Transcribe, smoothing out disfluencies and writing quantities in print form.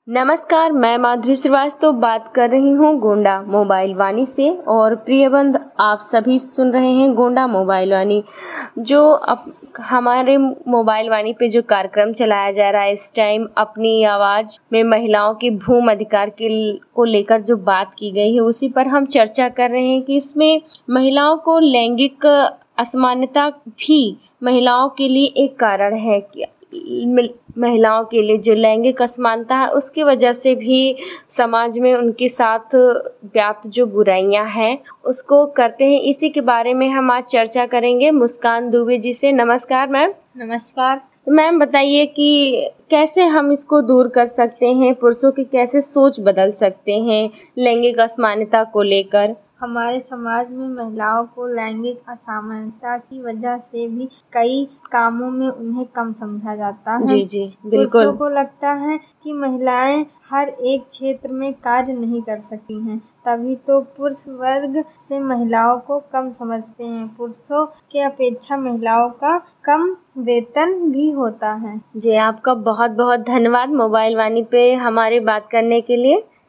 नमस्कार, मैं माधुरी श्रीवास्तव बात कर रही हूँ गोंडा मोबाइल वाणी से। और प्रिय बंद, आप सभी सुन रहे हैं गोंडा मोबाइल वाणी। जो हमारे मोबाइल वाणी पे जो कार्यक्रम चलाया जा रहा है इस टाइम, अपनी आवाज में महिलाओं के भूमि अधिकार को लेकर जो बात की गई है उसी पर हम चर्चा कर रहे हैं कि इसमें महिलाओं को लैंगिक असमानता भी महिलाओं के लिए एक कारण है कि महिलाओं के लिए जो लैंगिक असमानता है उसकी वजह से भी समाज में उनके साथ व्याप्त जो बुराइयां हैं उसको करते हैं। इसी के बारे में हम आज चर्चा करेंगे मुस्कान दुबे जी से। नमस्कार मैम। नमस्कार। तो मैम बताइए कि कैसे हम इसको दूर कर सकते हैं, पुरुषों की कैसे सोच बदल सकते हैं लैंगिक असमानता को लेकर। हमारे समाज में महिलाओं को लैंगिक असमानता की वजह से भी कई कामों में उन्हें कम समझा जाता है। जी जी बिल्कुल। पुरुषों को लगता है कि महिलाएं हर एक क्षेत्र में कार्य नहीं कर सकती हैं, तभी तो पुरुष वर्ग से महिलाओं को कम समझते हैं। पुरुषों के अपेक्षा महिलाओं का कम वेतन भी होता है। जी, आपका बहुत बहुत धन्यवाद मोबाइल वाणी पे हमारी बात करने के लिए।